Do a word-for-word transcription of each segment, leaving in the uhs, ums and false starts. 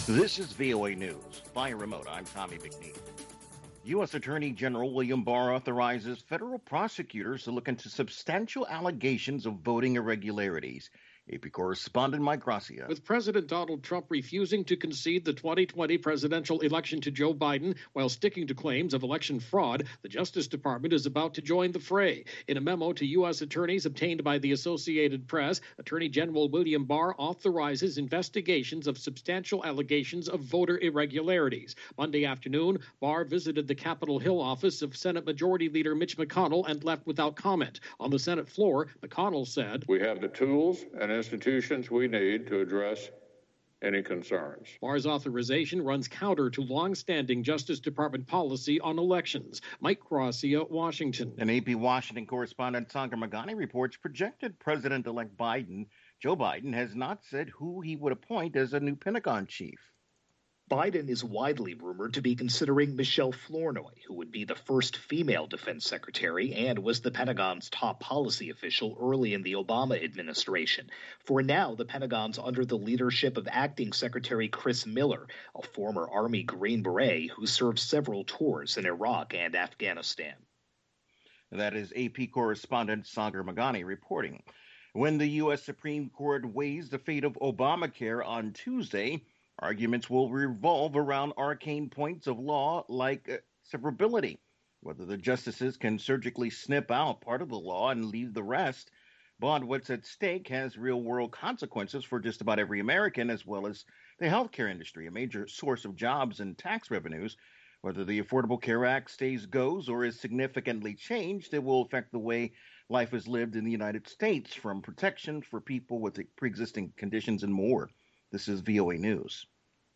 This is V O A News. Via remote, I'm Tommy McNeil. U S Attorney General William Barr authorizes federal prosecutors to look into substantial allegations of voting irregularities. A P correspondent Mike Gracia. With President Donald Trump refusing to concede the twenty twenty presidential election to Joe Biden while sticking to claims of election fraud, the Justice Department is about to join the fray. In a memo to U S attorneys obtained by the Associated Press, Attorney General William Barr authorizes investigations of substantial allegations of voter irregularities. Monday afternoon, Barr visited the Capitol Hill office of Senate Majority Leader Mitch McConnell and left without comment. On the Senate floor, McConnell said, "We have the tools and institutions we need to address any concerns." Barr's authorization runs counter to long-standing Justice Department policy on elections. Mike Gracia, Washington. An A P Washington correspondent Sagar Magani reports projected President-elect Biden, Joe Biden, has not said who he would appoint as a new Pentagon chief. Biden is widely rumored to be considering Michelle Flournoy, who would be the first female defense secretary and was the Pentagon's top policy official early in the Obama administration. For now, the Pentagon's under the leadership of Acting Secretary Chris Miller, a former Army Green Beret who served several tours in Iraq and Afghanistan. That is A P correspondent Sagar Magani reporting. When the U S Supreme Court weighs the fate of Obamacare on Tuesday, arguments will revolve around arcane points of law like uh, severability, whether the justices can surgically snip out part of the law and leave the rest. But what's at stake has real-world consequences for just about every American, as well as the healthcare industry, a major source of jobs and tax revenues. Whether the Affordable Care Act stays, goes, or is significantly changed, it will affect the way life is lived in the United States, from protection for people with pre-existing conditions and more. This is V O A News.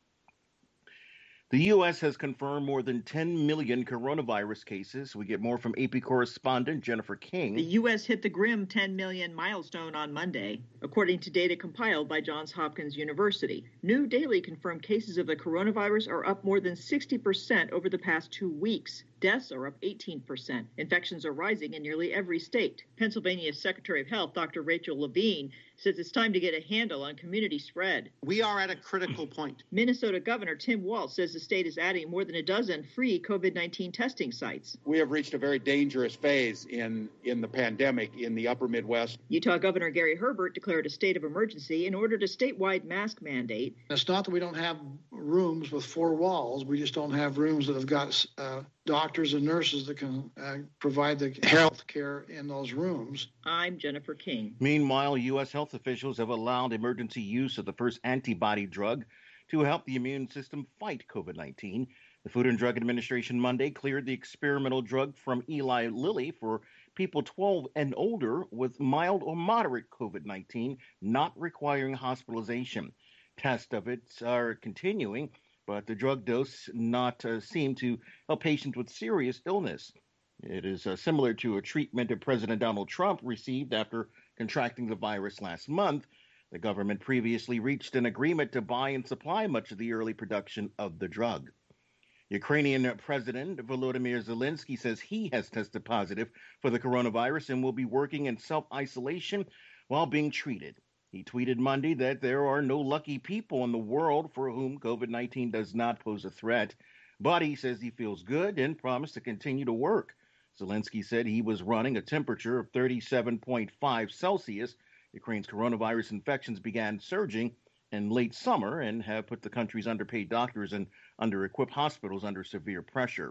The U S has confirmed more than ten million coronavirus cases. We get more from A P correspondent Jennifer King. The U S hit the grim ten million milestone on Monday, according to data compiled by Johns Hopkins University. New daily confirmed cases of the coronavirus are up more than sixty percent over the past two weeks. Deaths are up eighteen percent. Infections are rising in nearly every state. Pennsylvania's Secretary of Health, Doctor Rachel Levine, says it's time to get a handle on community spread. We are at a critical point. Minnesota Governor Tim Walz says the state is adding more than a dozen free COVID nineteen testing sites. We have reached a very dangerous phase in, in the pandemic in the upper Midwest. Utah Governor Gary Herbert declared a state of emergency and ordered a statewide mask mandate. It's not that we don't have rooms with four walls. We just don't have rooms that have got uh, doctors and nurses that can uh, provide the health care in those rooms. I'm Jennifer King. Meanwhile, U S health officials have allowed emergency use of the first antibody drug to help the immune system fight COVID nineteen. The Food and Drug Administration Monday cleared the experimental drug from Eli Lilly for people twelve and older with mild or moderate COVID nineteen, not requiring hospitalization. Tests of it are continuing, but the drug dose not uh, seem to help patients with serious illness. It is uh, similar to a treatment that President Donald Trump received after contracting the virus last month. The government previously reached an agreement to buy and supply much of the early production of the drug. Ukrainian President Volodymyr Zelensky says he has tested positive for the coronavirus and will be working in self-isolation while being treated. He tweeted Monday that there are no lucky people in the world for whom COVID nineteen does not pose a threat, but he says he feels good and promised to continue to work. Zelensky said he was running a temperature of thirty-seven point five Celsius. Ukraine's coronavirus infections began surging in late summer and have put the country's underpaid doctors and under-equipped hospitals under severe pressure.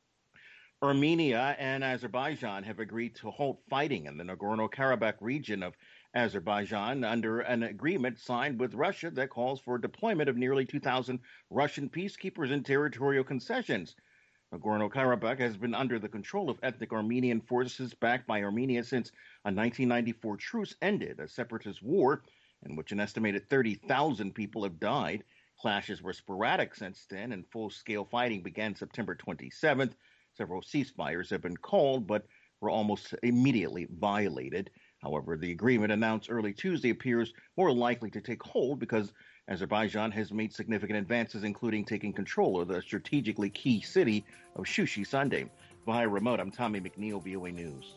Armenia and Azerbaijan have agreed to halt fighting in the Nagorno-Karabakh region of Azerbaijan under an agreement signed with Russia that calls for deployment of nearly two thousand Russian peacekeepers and territorial concessions. Nagorno-Karabakh has been under the control of ethnic Armenian forces backed by Armenia since a nineteen ninety-four truce ended, a separatist war in which an estimated thirty thousand people have died. Clashes were sporadic since then, and full-scale fighting began September twenty-seventh. Several ceasefires have been called, but were almost immediately violated. However, the agreement announced early Tuesday appears more likely to take hold because Azerbaijan has made significant advances, including taking control of the strategically key city of Shushi Sunday. Via remote, I'm Tommy McNeil, V O A News.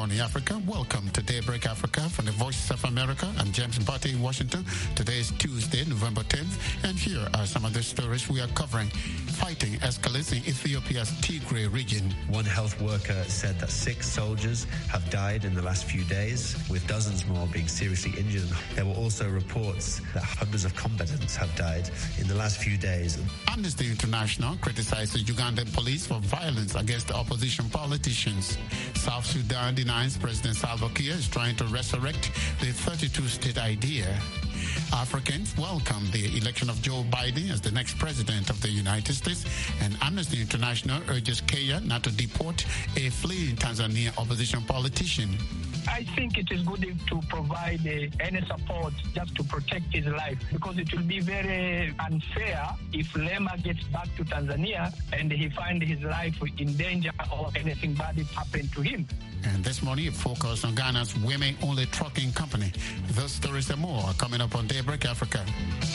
morning, Africa. Welcome to Daybreak Africa from the Voice of America. I'm James Mbate in Washington. Today is Tuesday, November tenth, and here are some of the stories we are covering. Fighting escalates in Ethiopia's Tigray region. One health worker said that six soldiers have died in the last few days, with dozens more being seriously injured. There were also reports that hundreds of combatants have died in the last few days. Amnesty International criticizes Ugandan police for violence against the opposition politicians. South Sudan denies President Salva Kiir is trying to resurrect the thirty-two state idea. Africans welcome the election of Joe Biden as the next president of the United States, and Amnesty International urges Kenya not to deport a fleeing Tanzanian opposition politician. I think it is good to provide uh, any support just to protect his life, because it will be very unfair if Lema gets back to Tanzania and he finds his life in danger or anything bad happened to him. And this morning, it focused on Ghana's women-only trucking company. Those stories and more are coming up on Daybreak Africa.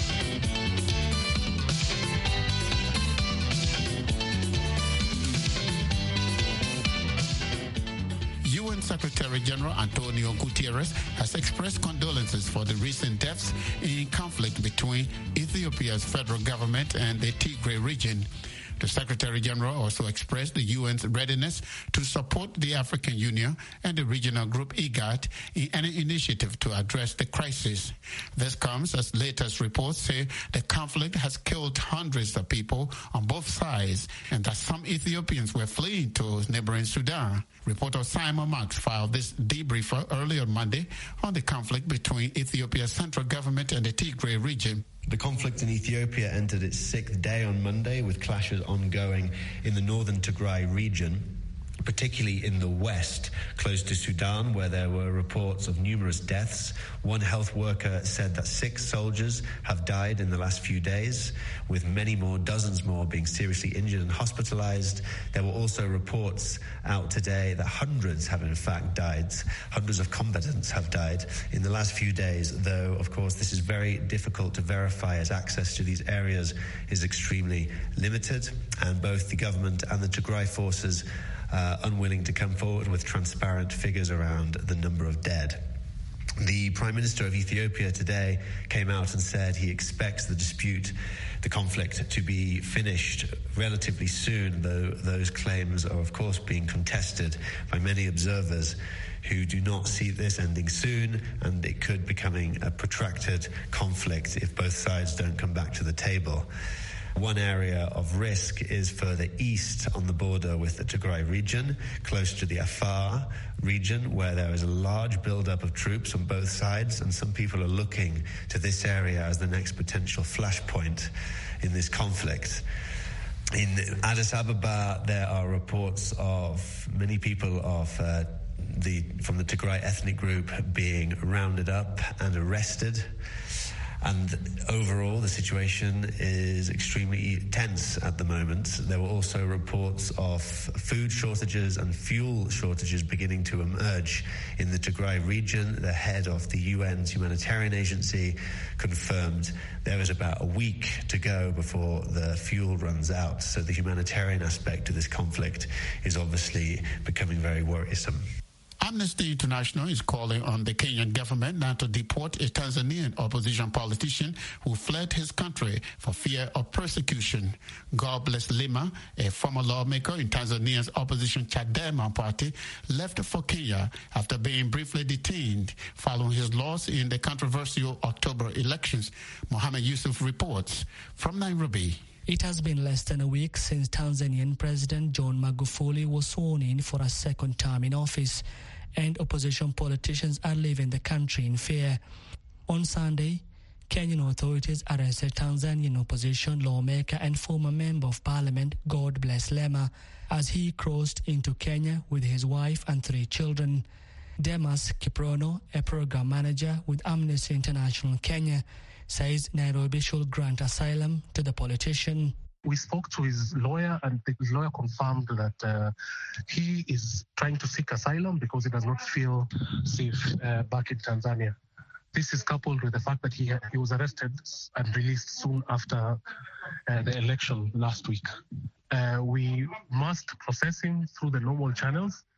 U N Secretary General Antonio Guterres has expressed condolences for the recent deaths in conflict between Ethiopia's federal government and the Tigray region. The Secretary General also expressed the U N's readiness to support the African Union and the regional group IGAD in any initiative to address the crisis. This comes as latest reports say the conflict has killed hundreds of people on both sides and that some Ethiopians were fleeing to neighboring Sudan. Reporter Simon Marks filed this debriefer early on Monday on the conflict between Ethiopia's central government and the Tigray region. The conflict in Ethiopia entered its sixth day on Monday, with clashes ongoing in the northern Tigray region, particularly in the west, close to Sudan, where there were reports of numerous deaths. One health worker said that six soldiers have died in the last few days, with many more, dozens more, being seriously injured and hospitalized. There were also reports out today that hundreds have in fact died. Hundreds of combatants have died in the last few days, though, of course, this is very difficult to verify as access to these areas is extremely limited, and both the government and the Tigray forces Uh, unwilling to come forward with transparent figures around the number of dead. The Prime Minister of Ethiopia today came out and said he expects the dispute, the conflict, to be finished relatively soon, though those claims are, of course, being contested by many observers who do not see this ending soon, and it could becoming a protracted conflict if both sides don't come back to the table. One area of risk is further east on the border with the Tigray region, close to the Afar region, where there is a large buildup of troops on both sides, and some people are looking to this area as the next potential flashpoint in this conflict. In Addis Ababa, there are reports of many people of uh, the from the Tigray ethnic group being rounded up and arrested. And overall, the situation is extremely tense at the moment. There were also reports of food shortages and fuel shortages beginning to emerge in the Tigray region. The head of the U N's humanitarian agency confirmed there is about a week to go before the fuel runs out. So the humanitarian aspect of this conflict is obviously becoming very worrisome. Amnesty International is calling on the Kenyan government not to deport a Tanzanian opposition politician who fled his country for fear of persecution. God Bless Lema, a former lawmaker in Tanzania's opposition Chadema party, left for Kenya after being briefly detained following his loss in the controversial October elections. Mohammed Yusuf reports from Nairobi. It has been less than a week since Tanzanian President John Magufuli was sworn in for a second term in office, and opposition politicians are leaving the country in fear. On Sunday, Kenyan authorities arrested Tanzanian opposition lawmaker and former member of parliament God Bless Lema as he crossed into Kenya with his wife and three children. Demas Kiprono, a program manager with Amnesty International Kenya, says Nairobi should grant asylum to the politician. We spoke to his lawyer, and his lawyer confirmed that uh, he is trying to seek asylum because he does not feel safe uh, back in Tanzania. This is coupled with the fact that he he was arrested and released soon after uh, the election last week. Uh, we must process him through the normal channels,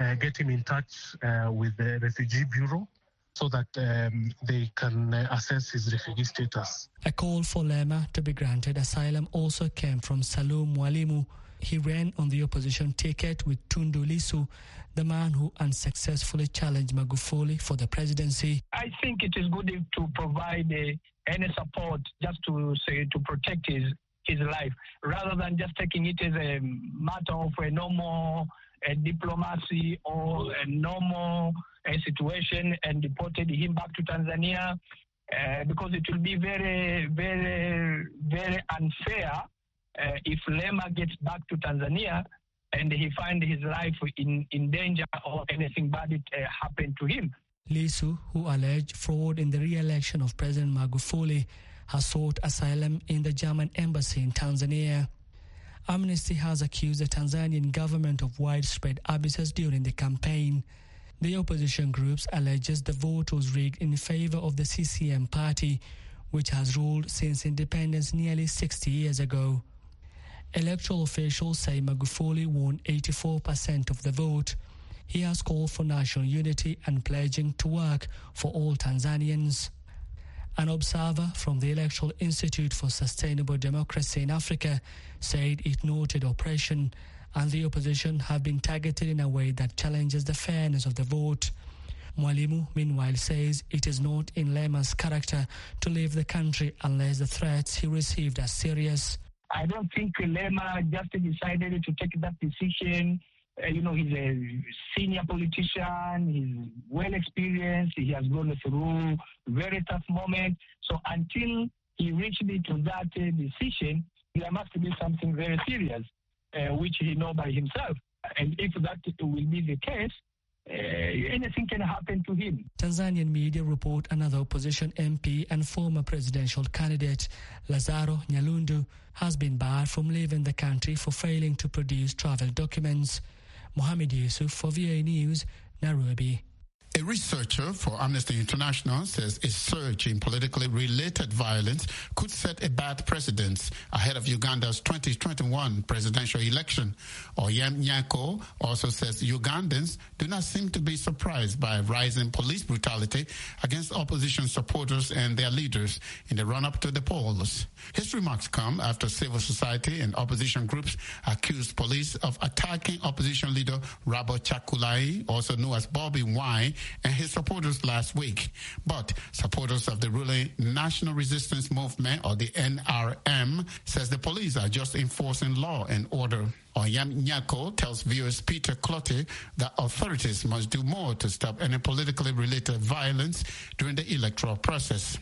uh, get him in touch uh, with the Refugee Bureau so that um, they can uh, assess his refugee status. A call for Lema to be granted asylum also came from Salum Mwalimu. He ran on the opposition ticket with Tundu Lissu, the man who unsuccessfully challenged Magufuli for the presidency. I think it is good to provide uh, any support just to say to protect his his life, rather than just taking it as a matter of a normal uh, diplomacy or a normal uh, situation and deported him back to Tanzania, uh, because it will be very, very, very unfair uh, if Lema gets back to Tanzania and he finds his life in, in danger or anything bad it, uh, happened to him. Lissu, who alleged fraud in the re-election of President Magufuli, has sought asylum in the German embassy in Tanzania. Amnesty has accused the Tanzanian government of widespread abuses during the campaign. The opposition groups alleges the vote was rigged in favor of the C C M party, which has ruled since independence nearly sixty years ago. Electoral officials say Magufuli won eighty-four percent of the vote. He has called for national unity and pledging to work for all Tanzanians. An observer from the Electoral Institute for Sustainable Democracy in Africa said it noted oppression and the opposition have been targeted in a way that challenges the fairness of the vote. Mwalimu, meanwhile, says it is not in Lema's character to leave the country unless the threats he received are serious. I don't think Lema just decided to take that decision. Uh, you know, he's a senior politician, he's well experienced, he has gone through very tough moments. So until he reached to that uh, decision, there must be something very serious, uh, which he knows by himself. And if that will be the case, uh, anything can happen to him. Tanzanian media report another opposition M P and former presidential candidate, Lazaro Nyalundu, has been barred from leaving the country for failing to produce travel documents. Mohamed Yusuf for V A News, Nairobi. A researcher for Amnesty International says a surge in politically related violence could set a bad precedent ahead of Uganda's twenty twenty-one presidential election. Oyem Nyako also says Ugandans do not seem to be surprised by rising police brutality against opposition supporters and their leaders in the run-up to the polls. His remarks come after civil society and opposition groups accused police of attacking opposition leader Rabo Chakulai, also known as Bobby Wine, and his supporters last week. But supporters of the ruling National Resistance Movement, or the N R M, says the police are just enforcing law and order. Oyam Nyako tells viewers Peter Clotte that authorities must do more to stop any politically related violence during the electoral process.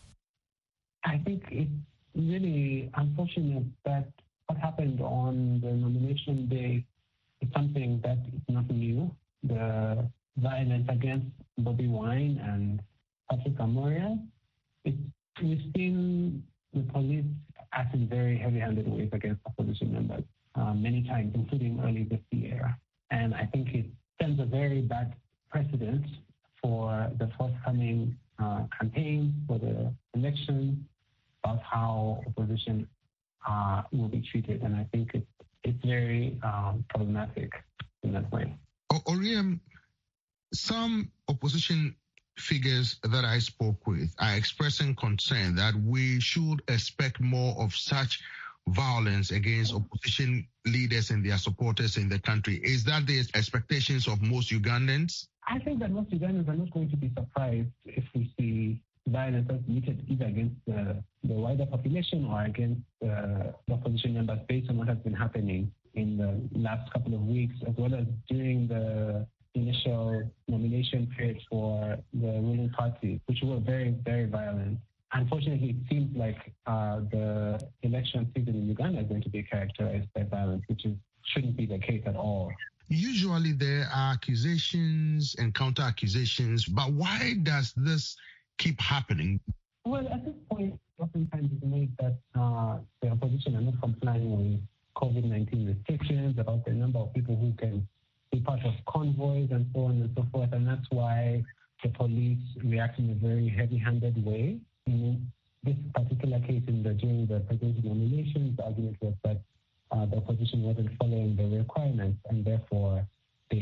I think it's really unfortunate that what happened on the nomination day is something that is not new. The violence against Bobby Wine and Patrick Amoria, it's, we've seen the police act in very heavy-handed ways against opposition members uh, many times, including early this year. And I think it sends a very bad precedent for the forthcoming uh, campaign, for the election, about how opposition uh, will be treated. And I think it, it's very um, problematic in that way. Oriam, some opposition figures that I spoke with are expressing concern that we should expect more of such violence against opposition leaders and their supporters in the country. Is that the expectations of most Ugandans? I think that most Ugandans are not going to be surprised if we see violence that's meted either against the, the wider population or against uh, the opposition members based on what has been happening in the last couple of weeks, as well as during the initial nomination period for the ruling party, which were very, very violent. Unfortunately, it seems like uh, the election season in Uganda is going to be characterized by violence, which is, shouldn't be the case at all. Usually there are accusations and counter-accusations, but why does this keep happening? Well, at this point, oftentimes it's made that uh, the opposition are not complying with COVID nineteen restrictions, about the number of people who can be part of convoys and so on and so forth, and that's why the police react in a very heavy-handed way. In this particular case, in the, during the presidential nominations, the argument was that uh, the opposition wasn't following the requirements, and therefore they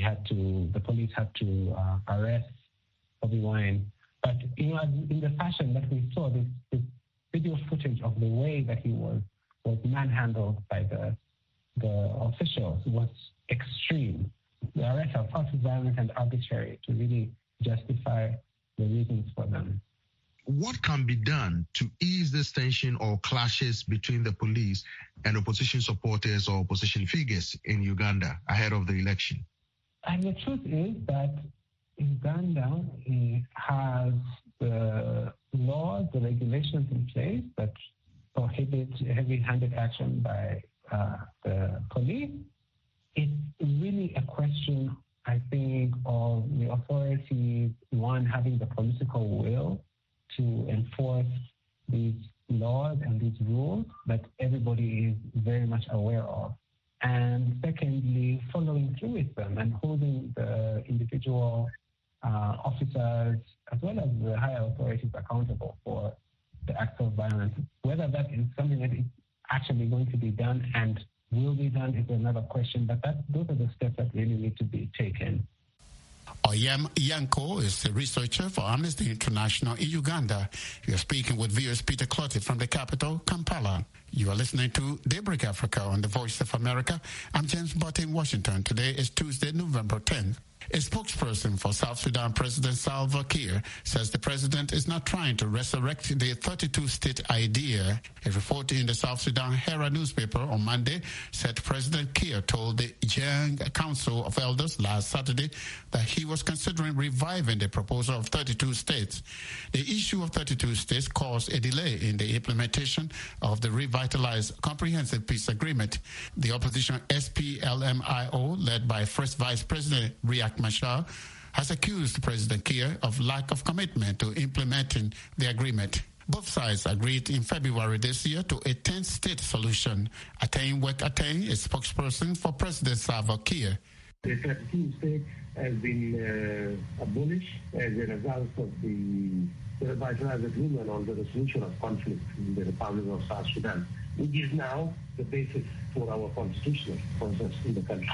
had to, the police had to uh, arrest Bobi Wine. But, you know, in the fashion that we saw, this, this video footage of the way that he was, was manhandled by the, the officials was extreme. The arrests are far too violent and arbitrary to really justify the reasons for them. What can be done to ease this tension or clashes between the police and opposition supporters or opposition figures in Uganda ahead of the election? And the truth is that Uganda has the laws, the regulations in place that prohibit heavy-handed action by uh, the police. It's really a question, I think, of the authorities, one, having the political will to enforce these laws and these rules that everybody is very much aware of. And secondly, following through with them and holding the individual uh, officers as well as the higher authorities accountable for the acts of violence. Whether that is something that is actually going to be done and will be done is another question, but that, those are the steps that really need to be taken. Oyem Yanko is a researcher for Amnesty International in Uganda. You are speaking with V O A's Peter Clotted from the capital, Kampala. You are listening to Daybreak Africa on the Voice of America. I'm James Butt in Washington. Today is Tuesday, November tenth. A spokesperson for South Sudan President Salva Kiir says the president is not trying to resurrect the thirty-two state idea. A report in the South Sudan Herald newspaper on Monday said President Kiir told the Jiang Council of Elders last Saturday that he was considering reviving the proposal of thirty-two states. The issue of thirty-two states caused a delay in the implementation of the revitalized Comprehensive Peace Agreement. The opposition S P L M I O, led by First Vice President Riek Machar, has accused President Kiir of lack of commitment to implementing the agreement. Both sides agreed in February this year to a ten-state solution. Attain Wek Attain is spokesperson for President Salva Kiir. The thirty-two states has been uh, abolished as a result of the revitalized agreement on the resolution of conflict in the Republic of South Sudan, which is now the basis for our constitutional process in the country.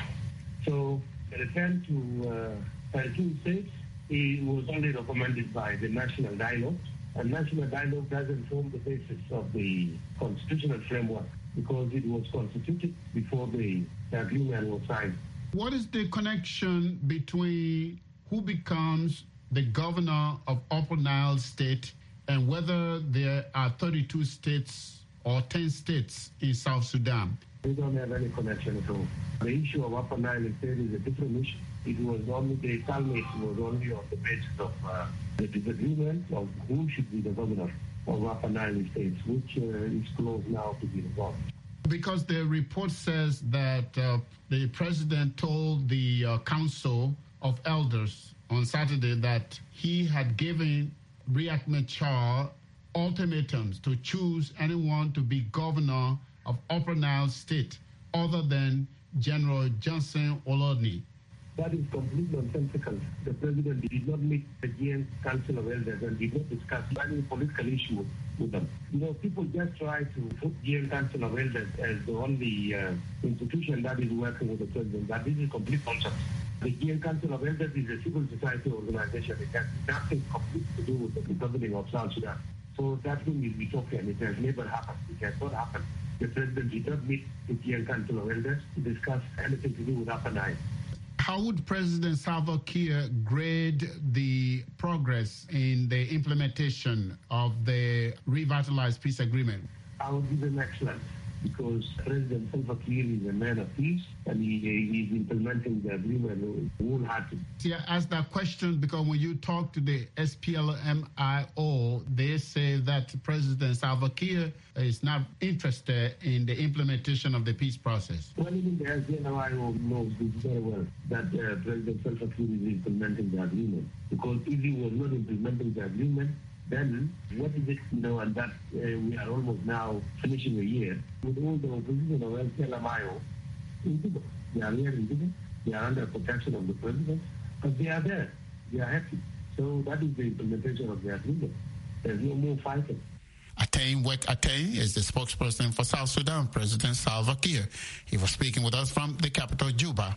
So the return to uh, thirty-two states it was only recommended by the National Dialogue, and National Dialogue doesn't form the basis of the constitutional framework because it was constituted before the, the agreement was signed. What is the connection between who becomes the governor of Upper Nile State and whether there are thirty-two states or ten states in South Sudan? We don't have any connection at all. The issue of Upper Nile State is a different issue. It was only, the stalemate was only on the basis of uh, the disagreement of who should be the governor of Upper Nile States, which uh, is close now to be resolved. Because the report says that uh, the president told the uh, Council of Elders on Saturday that he had given Riek Machar ultimatums to choose anyone to be governor of Upper Nile State other than General Johnson Olodni. That is completely nonsensical. The president did not meet the G N Council of Elders and did not discuss any political issue with them. You know, people just try to put G N Council of Elders as the only uh, institution that is working with the president, but this is complete nonsense. The G N Council of Elders is a civil society organization. It has nothing complete to do with the governing of South Sudan. So that thing is utopian. It has never happened. It has not happened. The president did not meet the G N Council of Elders to discuss anything to do with Upper Nile. How would President Salva Kiir grade the progress in the implementation of the revitalized peace agreement? I would give him excellent, because President Salva Kiir is a man of peace and he is implementing the agreement wholeheartedly. See, I asked that question because when you talk to the S P L M I O, they say that President Salva Kiir is not interested in the implementation of the peace process. Well, even the S P L M I O knows this very well, that uh, President Salva Kiir is implementing the agreement. Because if he was not implementing the agreement, then what is it, you know, and that uh, we are almost now finishing a year with all the opposition of S P L M I O in Juba. They are here in Juba. They are under protection of the president, but they are there. They are happy. So that is the implementation of the agreement. There's no more fighting. Attain Wek Attain is the spokesperson for South Sudan President Salva Kiir. He was speaking with us from the capital, Juba.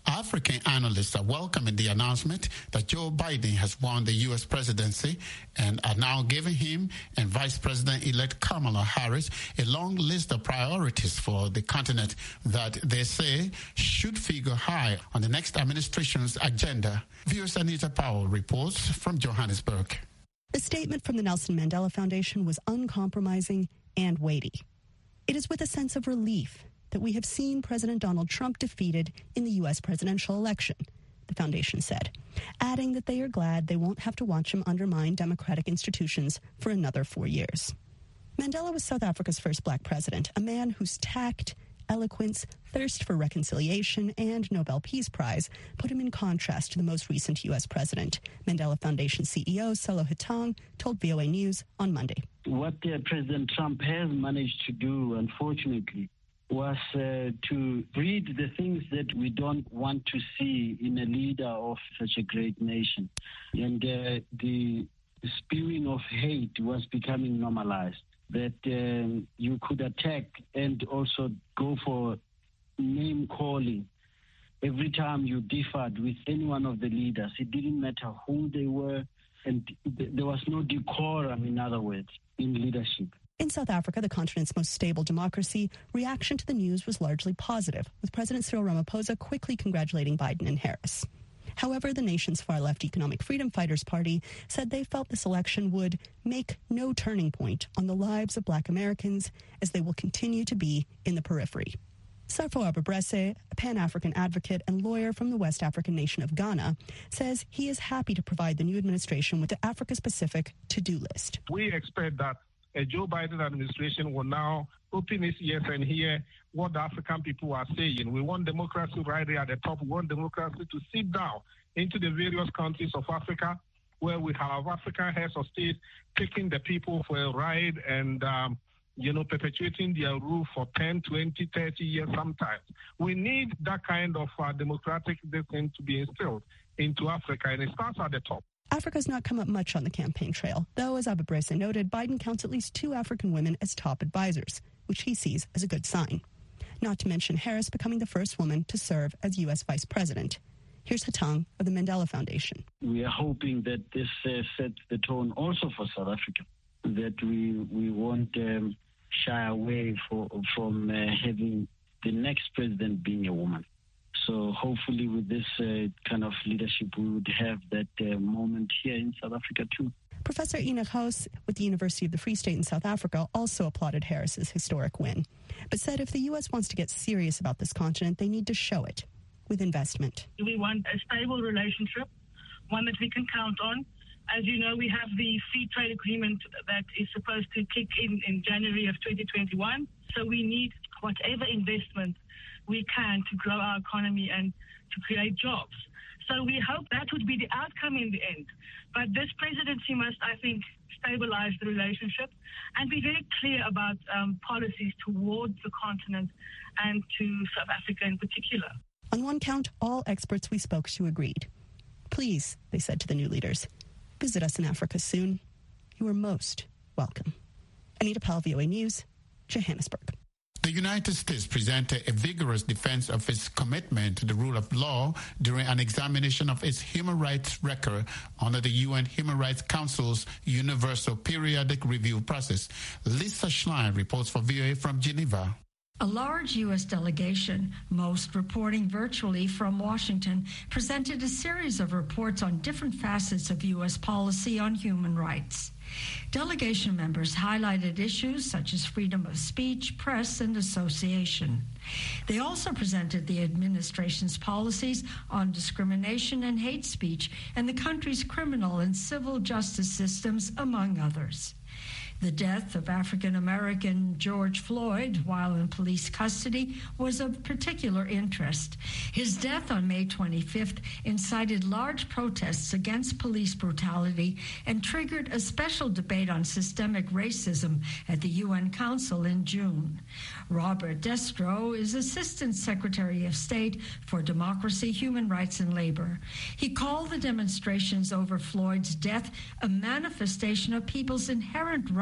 African analysts are welcoming the announcement that Joe Biden has won the U S presidency and are now giving him and Vice President-elect Kamala Harris a long list of priorities for the continent that they say should figure high on the next administration's agenda. V O A's Anita Powell reports from Johannesburg. The statement from the Nelson Mandela Foundation was uncompromising and weighty. It is with a sense of relief that we have seen President Donald Trump defeated in the U S presidential election, the foundation said, adding that they are glad they won't have to watch him undermine democratic institutions for another four years. Mandela was South Africa's first black president, a man whose tact, eloquence, thirst for reconciliation, and Nobel Peace Prize put him in contrast to the most recent U S president. Mandela Foundation C E O Sello Hetang told V O A News on Monday. What uh, President Trump has managed to do, unfortunately, was uh, to breed the things that we don't want to see in a leader of such a great nation. And uh, the spewing of hate was becoming normalized, that um, you could attack and also go for name-calling every time you differed with any one of the leaders. It didn't matter who they were, and th- there was no decorum, in other words, in leadership. In South Africa, the continent's most stable democracy, reaction to the news was largely positive, with President Cyril Ramaphosa quickly congratulating Biden and Harris. However, the nation's far-left Economic Freedom Fighters Party said they felt this election would make no turning point on the lives of black Americans, as they will continue to be in the periphery. Sarfo Ababrese, a Pan-African advocate and lawyer from the West African nation of Ghana, says he is happy to provide the new administration with the Africa-specific to-do list. We expect that a Joe Biden administration will now open its ears and hear what the African people are saying. We want democracy right there at the top. We want democracy to sit down into the various countries of Africa, where we have African heads of state taking the people for a ride and, um, you know, perpetuating their rule for ten, twenty, thirty years sometimes. We need that kind of uh, democratic thing to be instilled into Africa, and it starts at the top. Africa's not come up much on the campaign trail, though, as Ababrese noted, Biden counts at least two African women as top advisors, which he sees as a good sign. Not to mention Harris becoming the first woman to serve as U S vice president. Here's Hetang of the Mandela Foundation. We are hoping that this uh, sets the tone also for South Africa, that we we won't um, shy away for, from uh, having the next president being a woman. So hopefully with this uh, kind of leadership, we would have that uh, moment here in South Africa too. Professor Enoch House with the University of the Free State in South Africa also applauded Harris's historic win, but said if the U S wants to get serious about this continent, they need to show it with investment. We want a stable relationship, one that we can count on. As you know, we have the free trade agreement that is supposed to kick in in January of twenty twenty-one. So we need whatever investment we can to grow our economy and to create jobs. So we hope that would be the outcome in the end. But this presidency must, I think, stabilize the relationship and be very clear about um, policies towards the continent and to South Africa in particular. On one count, all experts we spoke to agreed. Please, they said to the new leaders, visit us in Africa soon. You are most welcome. Anita Powell, V O A News, Johannesburg. The United States presented a vigorous defense of its commitment to the rule of law during an examination of its human rights record under the U N Human Rights Council's Universal Periodic Review process. Lisa Schlein reports for V O A from Geneva. A large U S delegation, most reporting virtually from Washington, presented a series of reports on different facets of U S policy on human rights. Delegation members highlighted issues such as freedom of speech, press, and association. They also presented the administration's policies on discrimination and hate speech and the country's criminal and civil justice systems, among others. The death of African-American George Floyd while in police custody was of particular interest. His death on May twenty-fifth incited large protests against police brutality and triggered a special debate on systemic racism at the U N Council in June. Robert Destro is Assistant Secretary of State for Democracy, Human Rights, and Labor. He called the demonstrations over Floyd's death a manifestation of people's inherent right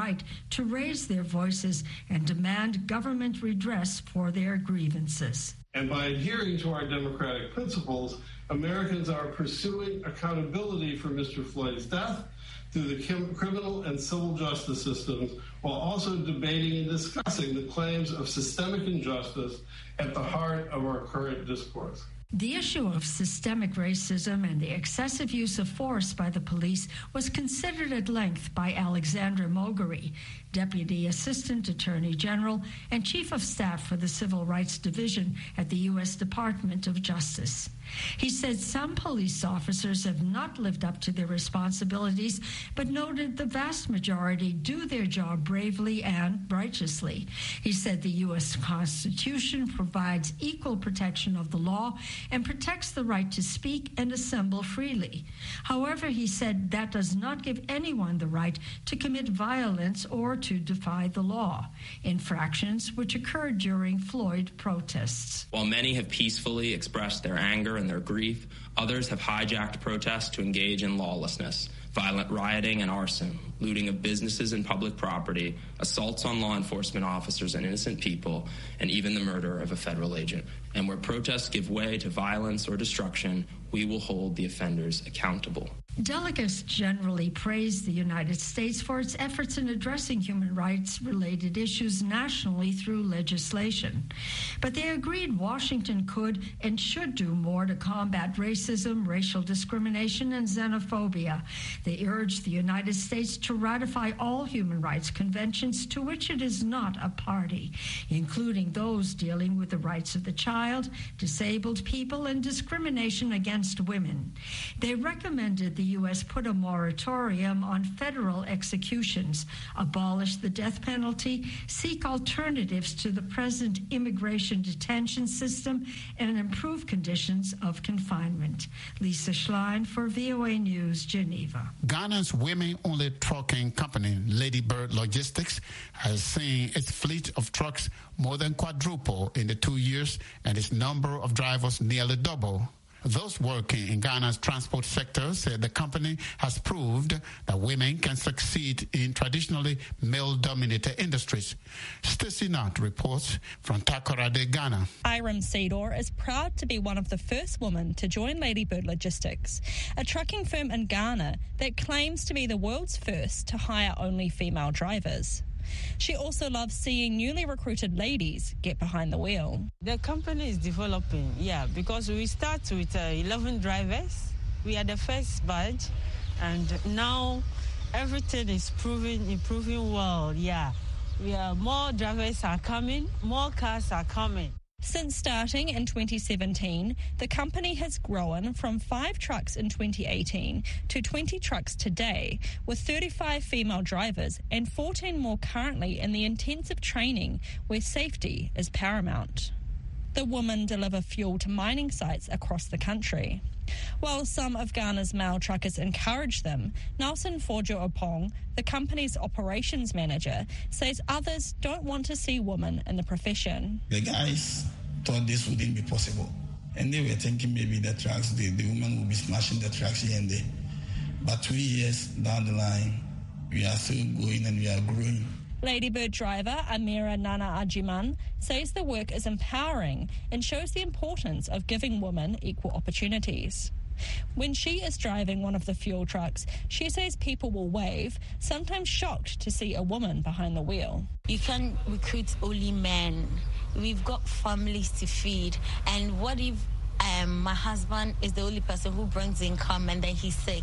right to raise their voices and demand government redress for their grievances. And by adhering to our democratic principles, Americans are pursuing accountability for Mister Floyd's death through the criminal and civil justice systems, while also debating and discussing the claims of systemic injustice at the heart of our current discourse. The issue of systemic racism and the excessive use of force by the police was considered at length by Alexandra Moghery, Deputy Assistant Attorney General and Chief of Staff for the Civil Rights Division at the U S Department of Justice. He said some police officers have not lived up to their responsibilities, but noted the vast majority do their job bravely and righteously. He said the U S Constitution provides equal protection of the law and protects the right to speak and assemble freely. However, he said that does not give anyone the right to commit violence or to defy the law, infractions which occurred during Floyd protests. While many have peacefully expressed their anger and their grief, others have hijacked protests to engage in lawlessness, violent rioting and arson, looting of businesses and public property, assaults on law enforcement officers and innocent people, and even the murder of a federal agent. And where protests give way to violence or destruction, we will hold the offenders accountable. Delegates generally praised the United States for its efforts in addressing human rights-related issues nationally through legislation. But they agreed Washington could and should do more to combat racism, racial discrimination, and xenophobia. They urged the United States to ratify all human rights conventions to which it is not a party, including those dealing with the rights of the child, disabled people, and discrimination against women. They recommended the U S put a moratorium on federal executions, abolish the death penalty, seek alternatives to the present immigration detention system, and improve conditions of confinement. Lisa Schlein for V O A News, Geneva. Ghana's women-only trucking company, Lady Bird Logistics, has seen its fleet of trucks more than quadruple in the two years and its number of drivers nearly double. Those working in Ghana's transport sector said the company has proved that women can succeed in traditionally male-dominated industries. Stacey Knott reports from Takoradi, Ghana. Iram Seedor is proud to be one of the first women to join Lady Bird Logistics, a trucking firm in Ghana that claims to be the world's first to hire only female drivers. She also loves seeing newly recruited ladies get behind the wheel. The company is developing, yeah, because we start with uh, eleven drivers. We are the first batch, and now everything is proving, improving well, yeah. We are, more drivers are coming, more cars are coming. Since starting in twenty seventeen, the company has grown from five trucks in twenty eighteen to twenty trucks today, with thirty-five female drivers and fourteen more currently in the intensive training where safety is paramount. The women deliver fuel to mining sites across the country. While some of Ghana's male truckers encourage them, Nelson Forjo Opong, the company's operations manager, says others don't want to see women in the profession. The guys thought this wouldn't be possible, and they were thinking maybe the trucks, the, the women will be smashing the trucks here and there. But three years down the line, we are still going and we are growing. Ladybird driver Amira Nana Ajiman says the work is empowering and shows the importance of giving women equal opportunities. When she is driving one of the fuel trucks, she says people will wave, sometimes shocked to see a woman behind the wheel. You can't recruit only men. We've got families to feed. And what if um, my husband is the only person who brings income and then he's sick?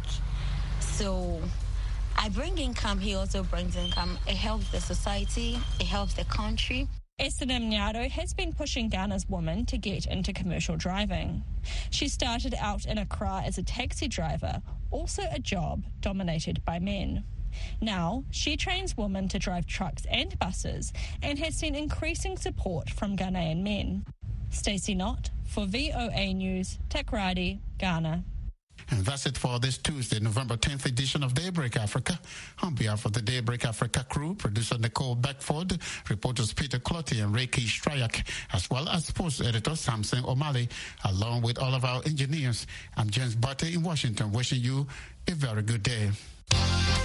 So I bring income, he also brings income. It helps the society, it helps the country. Estenem Nyado has been pushing Ghana's women to get into commercial driving. She started out in Accra as a taxi driver, also a job dominated by men. Now, she trains women to drive trucks and buses and has seen increasing support from Ghanaian men. Stacey Knott for V O A News, Takoradi, Ghana. And that's it for this Tuesday, November tenth edition of Daybreak Africa. On behalf of the Daybreak Africa crew, producer Nicole Beckford, reporters Peter Clotty and Reiki Strayak, as well as sports editor Samson O'Malley, along with all of our engineers, I'm James Barty in Washington, wishing you a very good day.